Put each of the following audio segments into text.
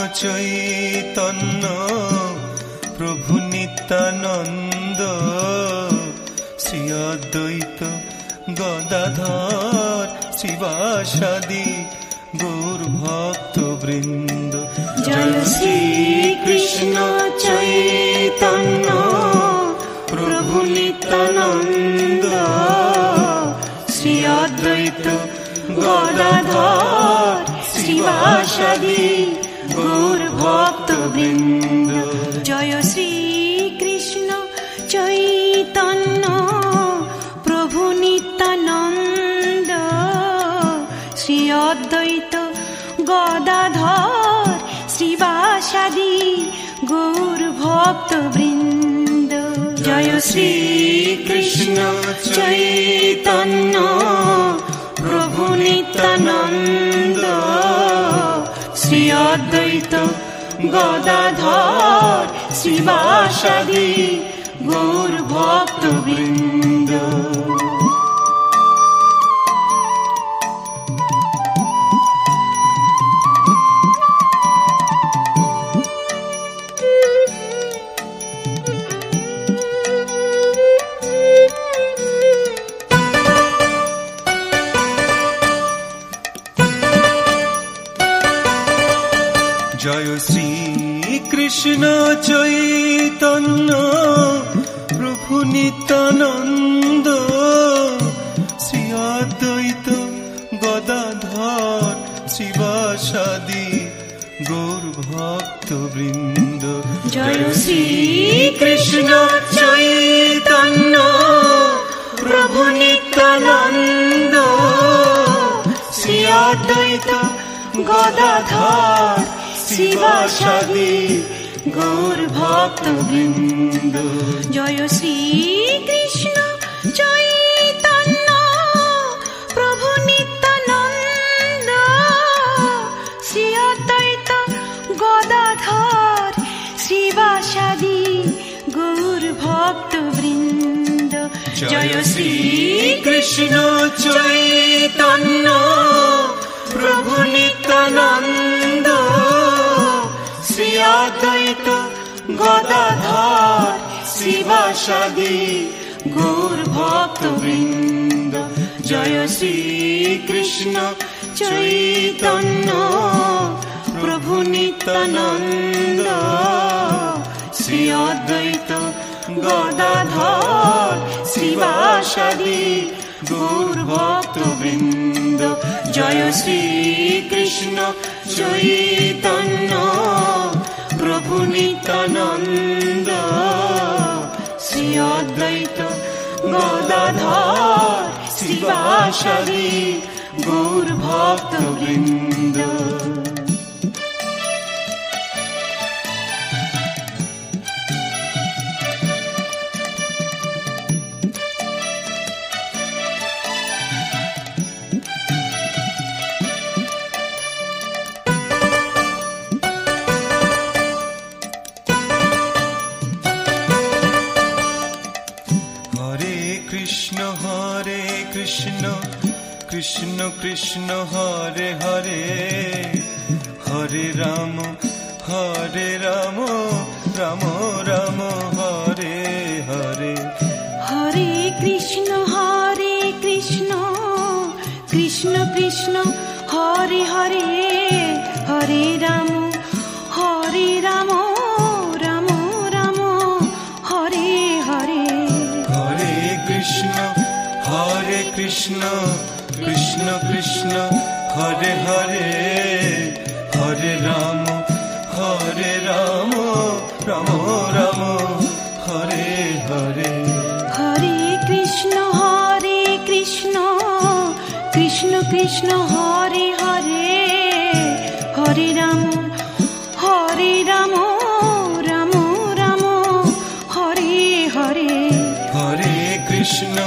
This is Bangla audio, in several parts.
চৈতন্য প্রভু নিত্যানন্দ শ্রী অদ্বৈত গদাধর শিবাসাদি গৌর ভক্ত বৃন্দ। জয় শ্রী কৃষ্ণ চৈতন্য প্রভু নিত্যানন্দ শ্রী অদ্বৈত গদাধর শিবাসাদি গৌর ভক্ত বৃন্দ। জয় শ্রী কৃষ্ণ চৈতন্য প্রভু নিত্যানন্দ শ্রী অদ্বৈত গদাধর শিবাসাদি গৌর ভক্ত বৃন্দ। জয় শ্রী কৃষ্ণ চৈতন্য প্রভু নিত্যানন্দ শ্রী অদ্বৈত গদাধর শিবাসাদি গৌর ভক্ত বৃন্দ। জয় শ্রী কৃষ্ণ চৈতন্য প্রভু নিত্যানন্দ শ্রী অদ্বৈত গদাধর শিবাসাদি গৌর ভক্ত বৃন্দ। জয় শ্রী কৃষ্ণ চৈতন্য প্রভু নিত্যানন্দ শ্রী অদ্বৈত গদাধর শিবাসাদি গৌর ভক্ত বৃন্দ। জয় শ্রী কৃষ্ণ চৈতন্য প্রভু নিত্যানন্দ শ্রী অদ্বৈত গদাধর শিবাসাদি গৌর ভক্ত বৃন্দ। জয় শ্রী কৃষ্ণ চৈতন্য প্রভু নিত্যানন্দ শ্রী অদ্বৈত গদাধর শিবাসাদি গৌর ভক্ত বৃন্দ। জয় শ্রী কৃষ্ণ চৈতন্য প্রভু নিত্যানন্দ শ্রী অদ্বৈত গদাধর শিবাসাদি গৌর ভক্ত বৃন্দ। জয় শ্রী কৃষ্ণ চৈতন্য প্রভু নিত্যানন্দ শ্রী অদ্বৈত গদাধর শিবাসাদি গৌর ভক্ত বৃন্দ। কৃষ্ণ কৃষ্ণ হরে হরে হরে রাম রাম রাম হরে হরে। হরে কৃষ্ণ কৃষ্ণ কৃষ্ণ হরে হরে হরে রাম রাম রাম হরে হরে। হরে কৃষ্ণ কৃষ্ণ কৃষ্ণ হরে হরে হরে রাম রাম রাম হরে হরে। হরে কৃষ্ণ কৃষ্ণ কৃষ্ণ হরে হরে হরে রাম রাম রাম হরে হরে। হরে কৃষ্ণ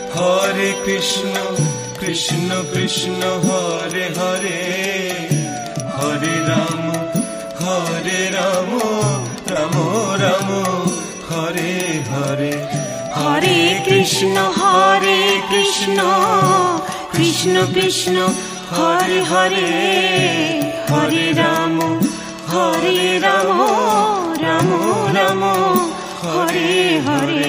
কৃষ্ণ কৃষ্ণ হরে হরে হরে রাম রাম রাম হরে হরে। হরে কৃষ্ণ কৃষ্ণ কৃষ্ণ হরে হরে হরে রাম হরে রাম রাম রাম হরে হরে।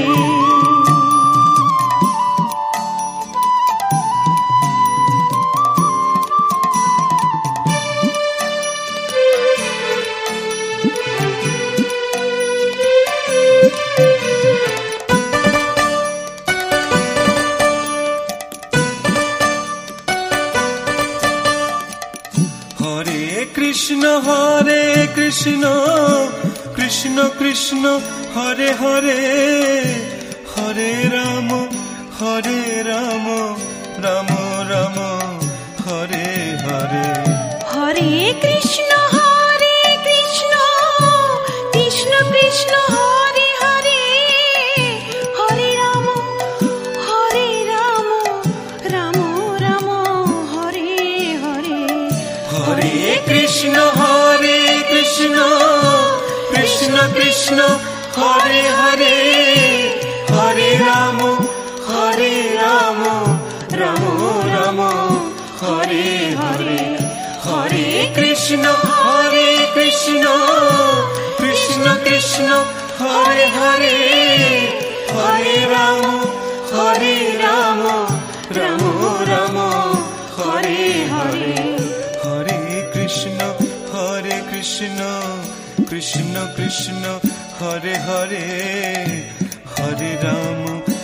হরে কৃষ্ণ কৃষ্ণ কৃষ্ণ হরে হরে, হরে রাম রাম রাম হরে হরে। হরে কৃষ্ণ কৃষ্ণ কৃষ্ণ হরে হরে, হরে রাম রাম রাম হরে হরে। হরে কৃষ্ণ কৃষ্ণ কৃষ্ণ কৃষ্ণ হরে হরে, হরে রাম রাম রাম হরে হরে। হরে কৃষ্ণ কৃষ্ণ কৃষ্ণ কৃষ্ণ হরে হরে, হরে রাম রাম রাম হরে হরে। হরে কৃষ্ণ কৃষ্ণ কৃষ্ণ হরে হরে, হরে রাম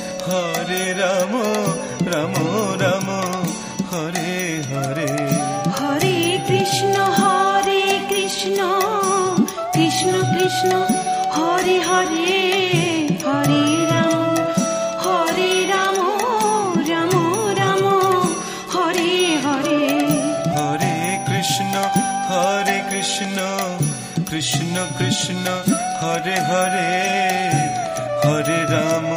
রাম রাম হরে হরে। হরে কৃষ্ণ কৃষ্ণ কৃষ্ণ কৃষ্ণ হরে হরে, হরে রাম রাম রাম হরে হরে। হরে কৃষ্ণ কৃষ্ণ কৃষ্ণ হরে হরে, হরে রাম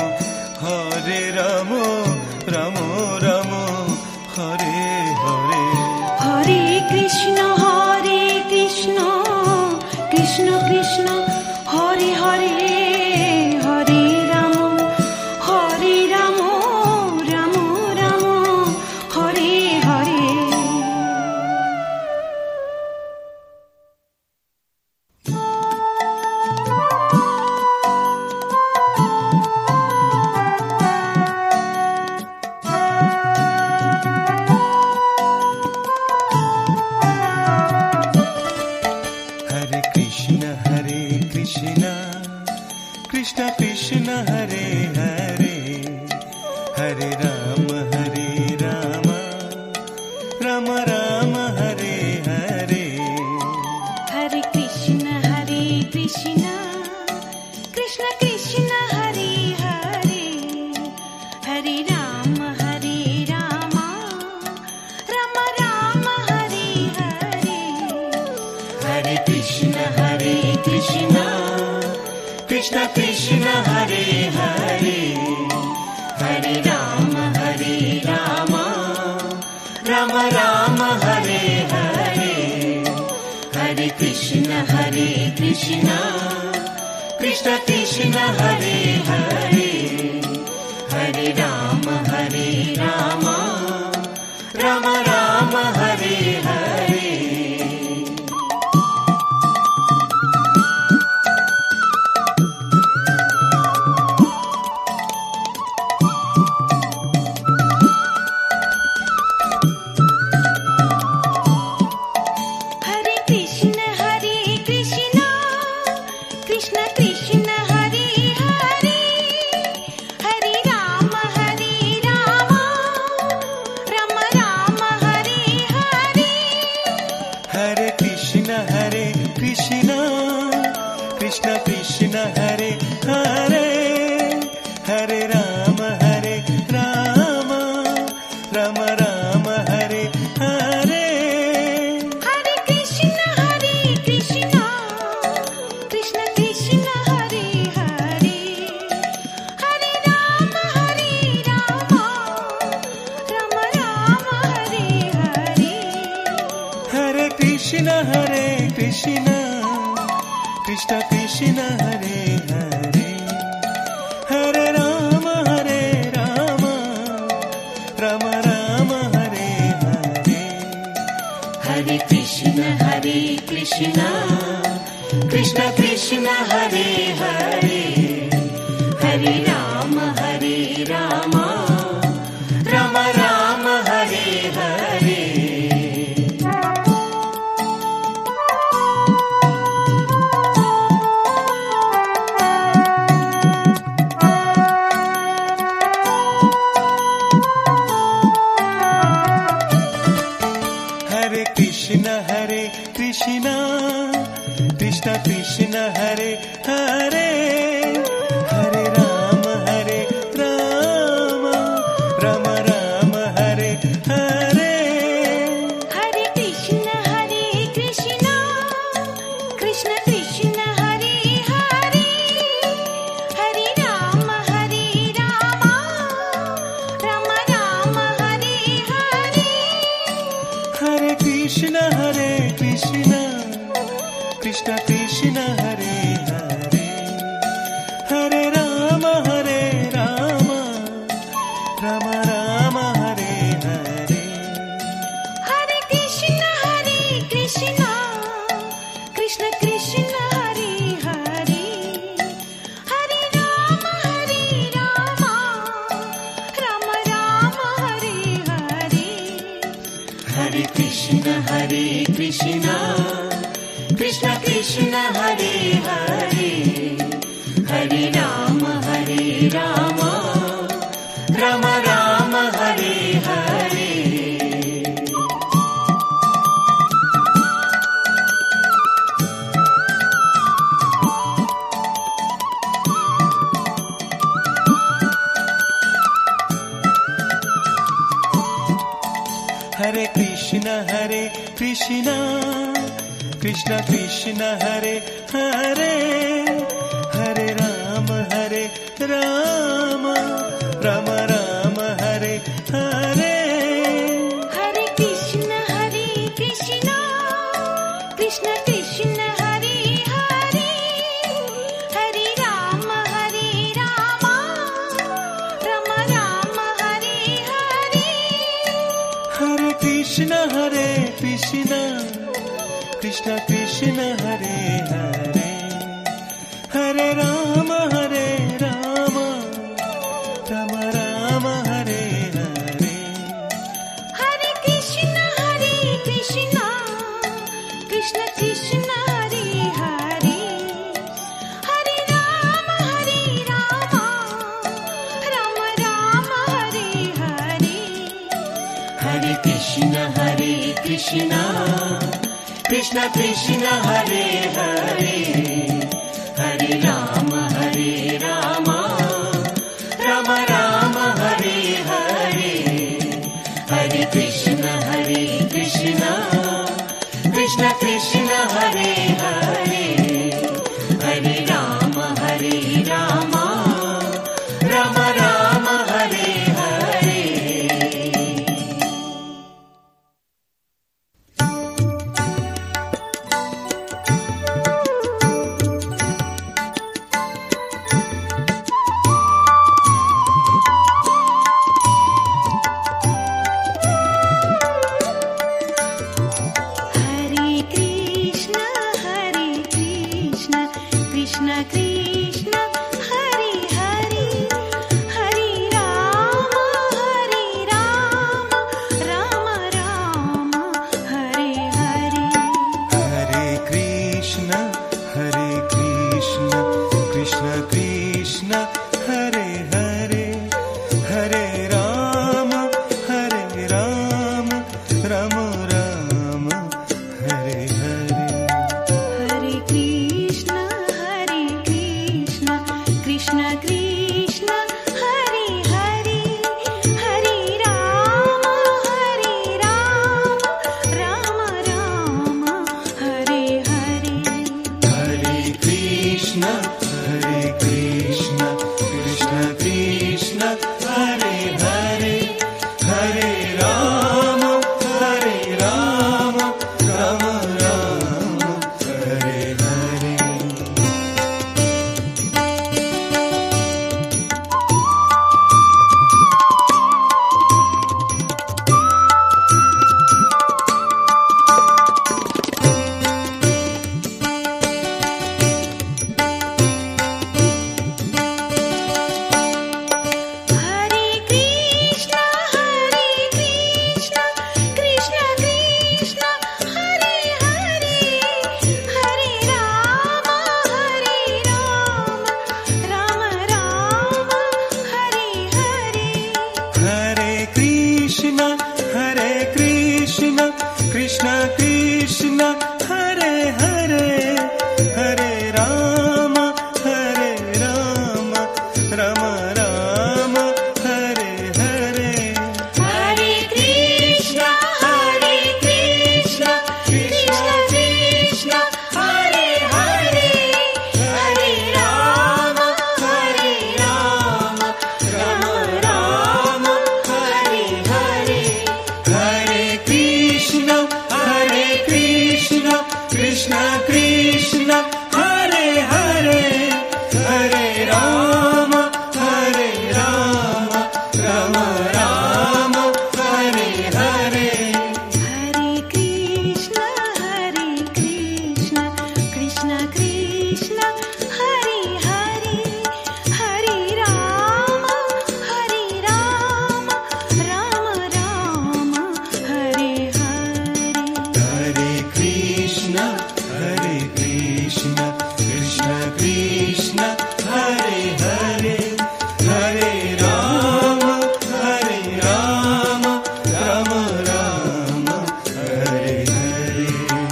রাম রাম হরে হরে। হরে কৃষ্ণ কৃষ্ণ কৃষ্ণ কৃষ্ণ হরে হরে, হরে রাম রাম রাম হরে হরে। कृष्ण कृष्ण हरे हरे, हरे राम राम राम हरे हरे। हरे कृष्ण कृष्ण कृष्ण हरे हरे, हरे राम राम राम हरे हरे। हरे कृष्ण कृष्ण कृष्ण हरे हरे, हरे राम राम राम हरे हरे। हरे कृष्ण कृष्ण कृष्ण हरे हरे, हरे राम राम राम हरे हरे। कृष्ण कृष्ण हरे हरे, हरे राम राम राम हरे हरे। हरे कृष्ण कृष्ण कृष्ण हरे हरे, हरे राम राम राम हरे हरे। हरे कृष्ण कृष्ण कृष्ण हरे हरे, हरे राम राम राम हरे हरे। हरे Krishna Krishna Krishna Hare Hare Hare Ram Ram Ram Hare Hare Krishna Krishna Krishna Hare Hare Hare Ram Ram Ram Hare Hare Hare Krishna Krishna Krishna Hare Hare Hare Ram Ram Ram Hare Hare Hare Krishna Krishna Krishna Krishna Hare Hare Hare Ram Ram Ram Hare Hare Hare Krishna Krishna Krishna Hare Hare Hare Ram Ram Ram Hare Hare Hare Krishna Krishna Krishna Hare Hare Hare Ram Ram Ram Hare Hare Hare Krishna Krishna Krishna Hare Hare Hare Ram Ram Ram Hare Hare Hare Krishna Krishna Krishna Hare Hare Hare Ram Ram Ram Hare Hare Hare Krishna Krishna Krishna Hare Hare Hare Ram Ram Ram Hare Hare Hare Krishna Krishna Krishna Hare Hare Hare Ram Ram Ram Hare Hare Hare Krishna Krishna Krishna Hare Hare Hare Ram Ram Ram Hare Hare Hare Krishna Krishna Krishna Hare Hare Hare Ram Ram Ram Hare Hare Krishna, Hare Hare, Hare Rama, Hare Rama, Rama Rama, Hare Hare. Hare Krishna, Krishna Krishna, Hare Hare, Hare Rama, Rama Rama, Hare Hare.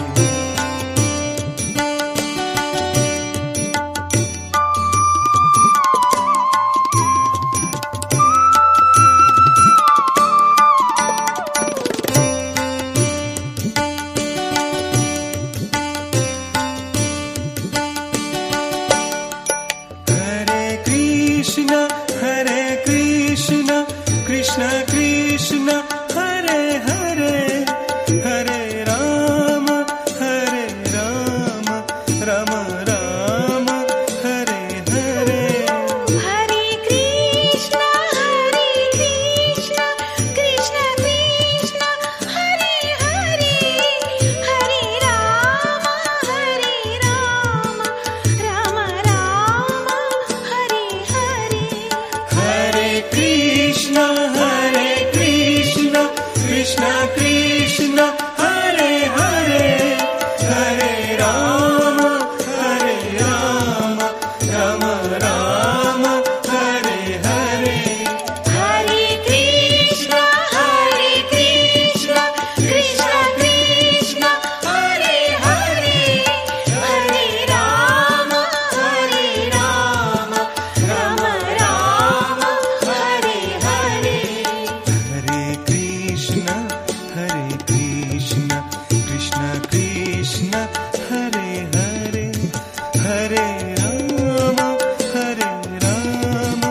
Krishna Krishna, Hare Hare, Hare Rama, Rama Rama, Hare Hare. Hare Krishna, Krishna Krishna, Hare Hare, Hare Rama, Rama Rama, Hare Hare. Hare Krishna, Krishna Krishna, Hare Hare, Hare Rama, Rama Rama, Hare Hare. Hare Krishna, Krishna Krishna, Hare Hare, Hare Rama, Rama Rama, Hare Hare. Hare Krishna, Krishna Krishna, Hare Hare, Hare Rama, Rama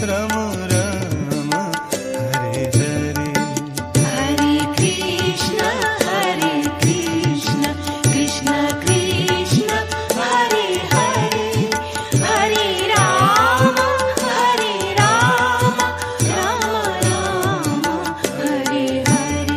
Rama, Hare Hare. Hare Krishna, Krishna Krishna, Hare Hare, Hare Rama, Rama Rama, Hare Hare.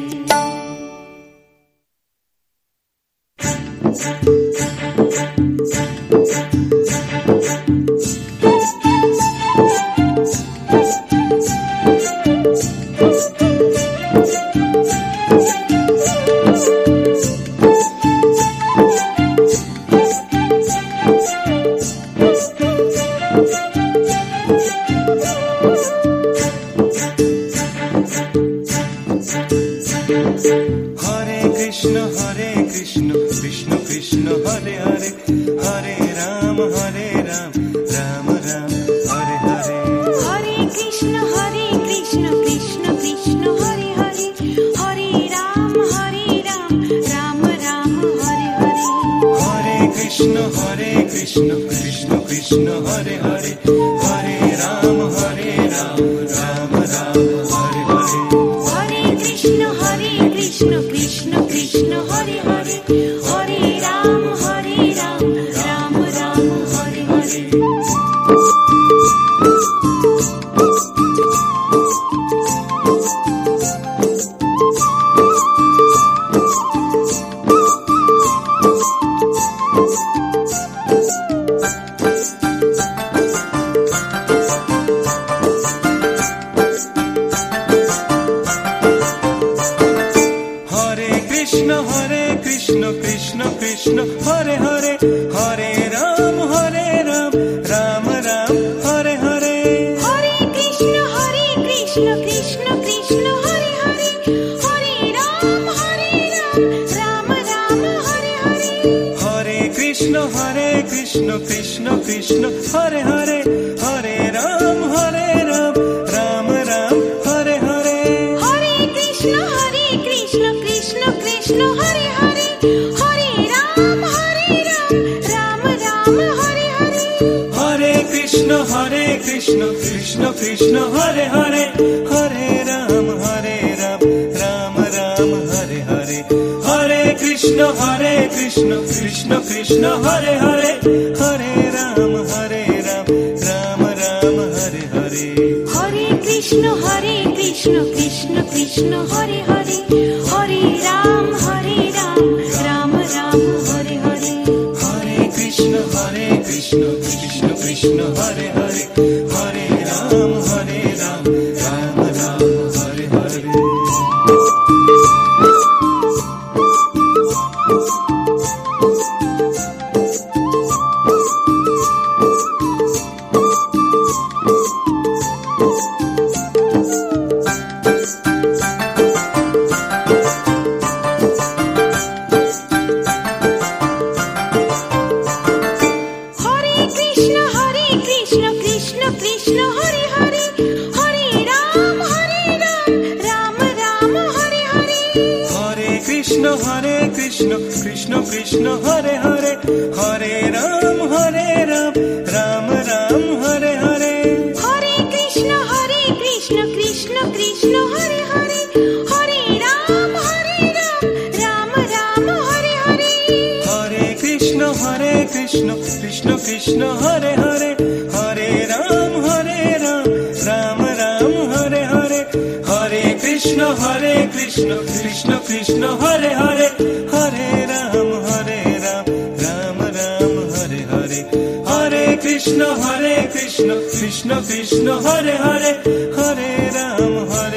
Hare Krishna, Krishna Krishna, Hare Hare, Hare Rama, Rama Rama, Hare Hare. Hare Krishna, Krishna Krishna, Hare Hare, Hare Rama, Rama Rama, Hare Hare. Hare Krishna, Krishna Krishna, Hare Hare, Hare Rama, Rama Rama, Hare Hare. Hare Krishna, Krishna Krishna, Hare Hare, Hare Rama, Rama Rama, Hare Hare. Krishna Krishna, Hare Hare, Hare Rama, Rama Rama, Hare Hare. Hare Krishna, Krishna Krishna, Hare Hare, Hare Rama, Rama Rama, Hare Hare. Hare Krishna, Krishna Krishna, Hare Hare, Hare Rama, Rama Rama, Hare Hare. Hare Krishna, Krishna Krishna, Hare Hare, Hare Rama, Rama Rama, Hare Hare. Hare Krishna, Krishna Krishna, Hare Hare, Hare Rama, Rama Rama, Hare Hare. Hare Krishna, Krishna Krishna, Hare Hare, Hare Rama, Rama Rama, Hare Hare. Hare Krishna, Krishna Hare Hare, Hare Rama, Rama Rama, Hare Hare. Hare Krishna, Krishna Krishna Krishna Hare Hare Hare Ram Ram Ram Hare Hare Krishna Krishna Hare Hare Hare Ram Ram Ram Hare Hare Hare Krishna Krishna Krishna Hare Hare Hare Ram Ram Ram Hare Hare Hare Krishna Krishna Krishna Hare Hare Hare Ram Ram Ram Hare Hare Hare Krishna Krishna Krishna Hare Hare Hare Ram Ram Ram Hare Hare Hare Krishna Krishna Krishna Hare Hare Hare Ram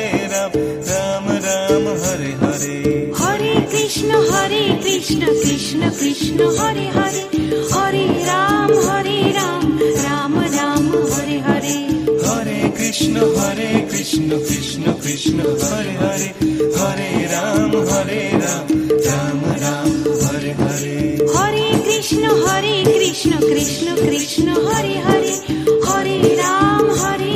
Ram Ram Hare Hare Hare Krishna Krishna Krishna Hare Hare Hare Ram Ram Ram Hare Hare Hare Krishna Krishna Krishna Hare Hare Hare Ram Ram Ram Hare Hare Hare Krishna Krishna Krishna Hare Hare Hare Ram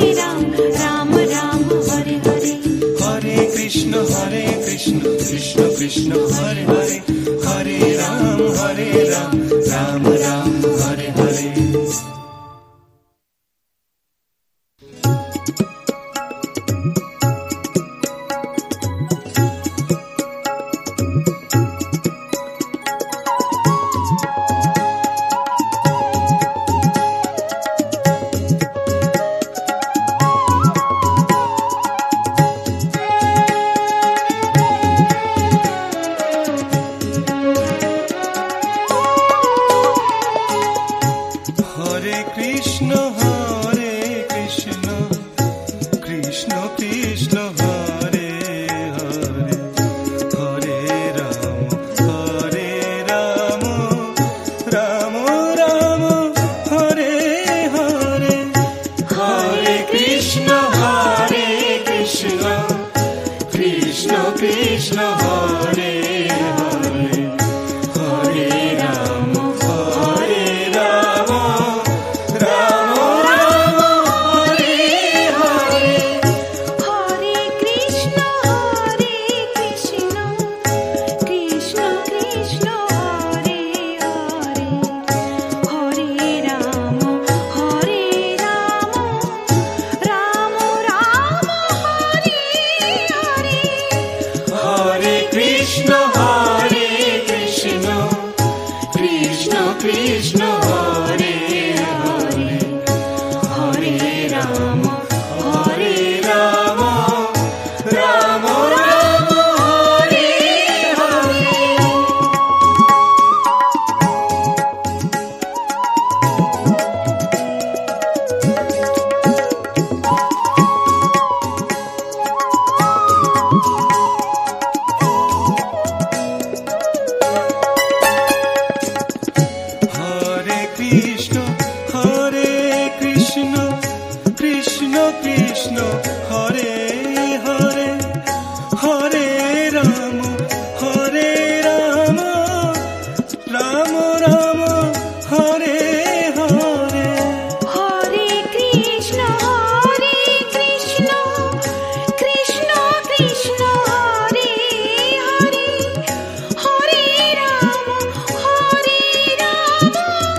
Ram Ram Hare Hare Hare Krishna Krishna Krishna Hare Hare Hare Ram Ram Ram Hare Hare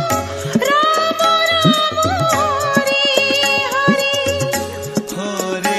Hare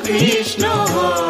Krishna হরে